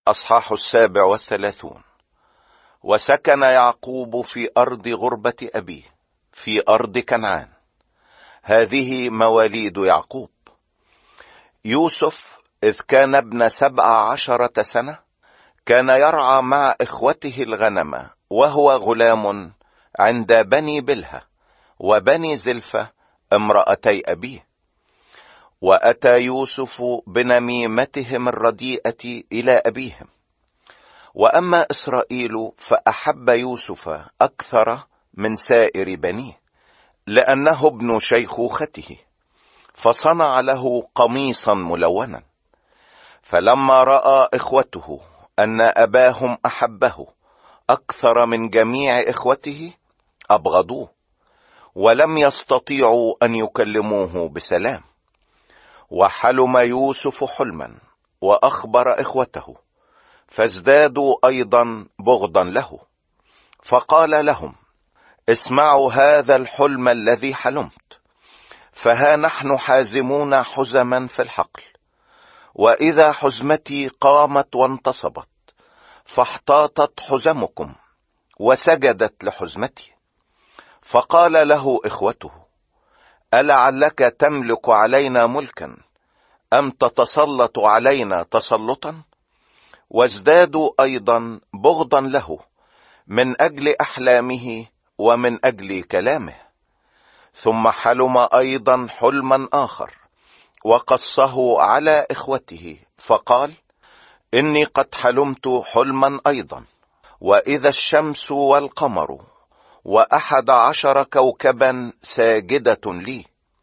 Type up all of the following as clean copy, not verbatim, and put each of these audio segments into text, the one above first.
أصحاح 37. وسكن يعقوب في أرض غربة أبيه في أرض كنعان. هذه مواليد يعقوب. يوسف إذ كان ابن 17 سنة كان يرعى مع إخوته الغنم وهو غلام عند بني بلهة وبني زلفة امرأتي أبيه. وأتى يوسف بنميمتهم الرديئة إلى أبيهم. وأما إسرائيل فأحب يوسف أكثر من سائر بنيه لأنه ابن شيخوخته، فصنع له قميصا ملونا. فلما رأى إخوته أن أباهم أحبه أكثر من جميع إخوته أبغضوه، ولم يستطيعوا أن يكلموه بسلام. وحلم يوسف حلما وأخبر إخوته، فازدادوا أيضا بغضا له. فقال لهم: اسمعوا هذا الحلم الذي حلمت. فها نحن حازمون حزما في الحقل، وإذا حزمتي قامت وانتصبت فاحتاطت حزمكم وسجدت لحزمتي. فقال له إخوته: ألعلك تملك علينا ملكا أم تتسلط علينا تسلطا؟ وازدادوا أيضا بغضا له من أجل أحلامه ومن أجل كلامه. ثم حلم أيضا حلما آخر وقصه على إخوته، فقال: إني قد حلمت حلما أيضا، وإذا الشمس والقمر و11 كوكبا ساجدة لي.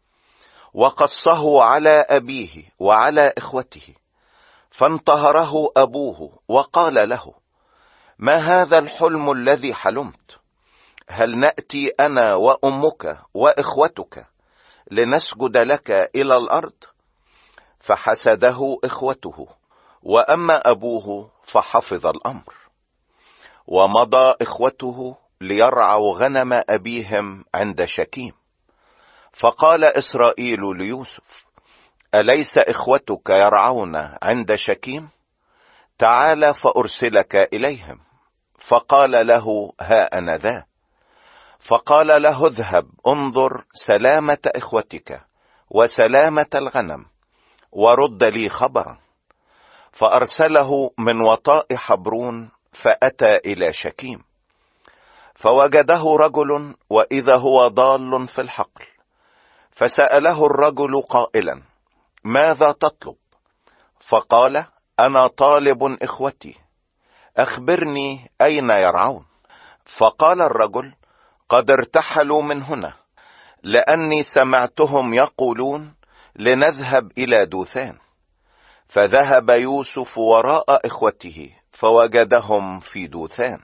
وقصه على أبيه وعلى إخوته، فانتهره أبوه وقال له: ما هذا الحلم الذي حلمت؟ هل نأتي أنا وأمك وإخوتك لنسجد لك إلى الأرض؟ فحسده إخوته، وأما أبوه فحفظ الأمر. ومضى إخوته ليرعوا غنم أبيهم عند شكيم. فقال إسرائيل ليوسف: أليس إخوتك يرعون عند شكيم؟ تعال فأرسلك إليهم. فقال له: ها أنا ذا. فقال له: اذهب انظر سلامة إخوتك وسلامة الغنم، ورد لي خبرا. فأرسله من وطاء حبرون، فأتى إلى شكيم. فوجده رجل وإذا هو ضال في الحقل، فسأله الرجل قائلا: ماذا تطلب؟ فقال: أنا طالب إخوتي، أخبرني أين يرعون. فقال الرجل: قد ارتحلوا من هنا، لأني سمعتهم يقولون لنذهب إلى دوثان. فذهب يوسف وراء إخوته فوجدهم في دوثان.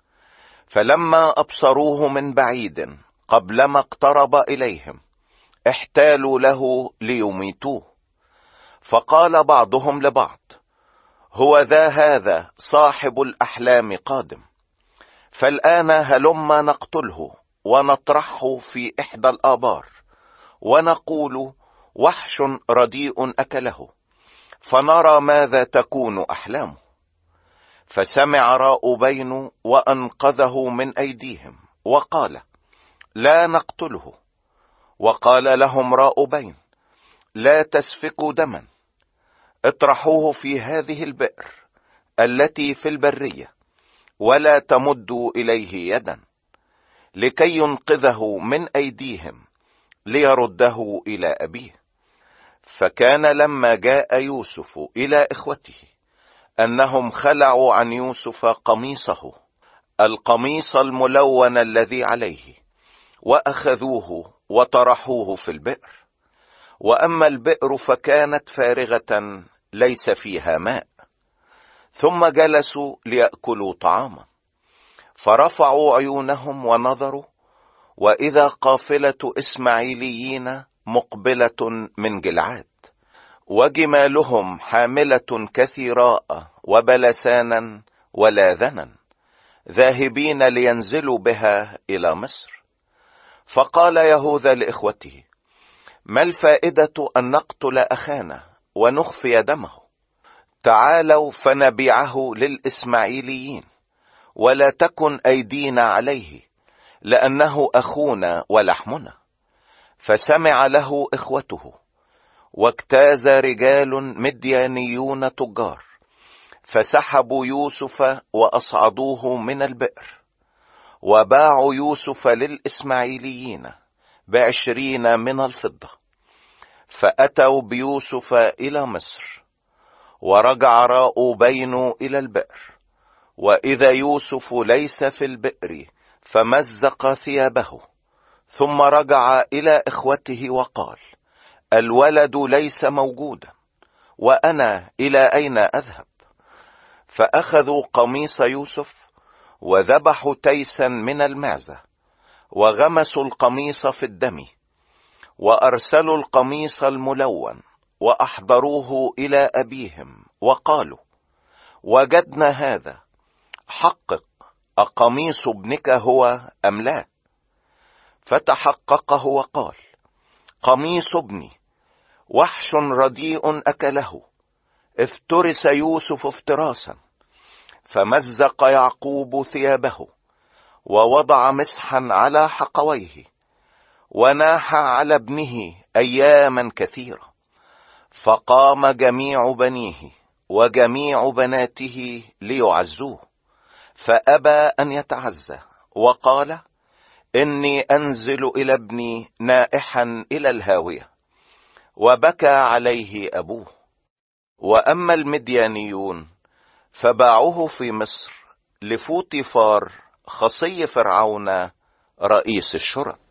فلما أبصروه من بعيد قبلما اقترب إليهم احتالوا له ليميتوه. فقال بعضهم لبعض: هو ذا هذا صاحب الأحلام قادم، فالآن هلما نقتله ونطرحه في إحدى الآبار، ونقول: وحش رديء أكله، فنرى ماذا تكون أحلامه. فسمع راؤوبين وأنقذه من أيديهم وقال: لا نقتله. وقال لهم راؤوبين: لا تسفكوا دما، اطرحوه في هذه البئر التي في البرية، ولا تمدوا إليه يدا، لكي ينقذه من أيديهم ليرده إلى أبيه. فكان لما جاء يوسف إلى إخوته أنهم خلعوا عن يوسف قميصه، القميص الملون الذي عليه، وأخذوه وطرحوه في البئر. وأما البئر فكانت فارغة ليس فيها ماء. ثم جلسوا ليأكلوا طعاما، فرفعوا عيونهم ونظروا، وإذا قافلة إسماعيليين مقبلة من جلعاد، وجمالهم حاملة كثيراء وبلسانا ولاذنا، ذاهبين لينزلوا بها إلى مصر. فقال يهوذا لإخوته: ما الفائدة أن نقتل أخانا ونخفي دمه؟ تعالوا فنبيعه للإسماعيليين، ولا تكن أيدينا عليه، لأنه أخونا ولحمنا. فسمع له إخوته، واجتاز رجال مديانيون تجار، فسحبوا يوسف وأصعدوه من البئر، وباعوا يوسف للإسماعيليين ب20 من الفضة. فأتوا بيوسف إلى مصر، ورجع راؤوبين إلى البئر، وإذا يوسف ليس في البئر، فمزق ثيابه، ثم رجع إلى إخوته وقال: الولد ليس موجودا، وأنا إلى أين أذهب؟ فأخذوا قميص يوسف، وذبحوا تيسا من المعزة، وغمسوا القميص في الدم، وأرسلوا القميص الملون، وأحضروه إلى أبيهم، وقالوا: وجدنا هذا، حقق أقميص ابنك هو أم لا؟ فتحققه وقال: قميص ابني، وحش رديء أكله، افترس يوسف افتراسا. فمزق يعقوب ثيابه، ووضع مسحا على حقويه، وناح على ابنه أياما كثيرة. فقام جميع بنيه وجميع بناته ليعزوه، فأبى أن يتعزى، وقال: إني أنزل إلى ابني نائحا إلى الهاوية. وبكى عليه أبوه. وأما المديانيون فباعوه في مصر لفوطيفار خصي فرعون رئيس الشرط.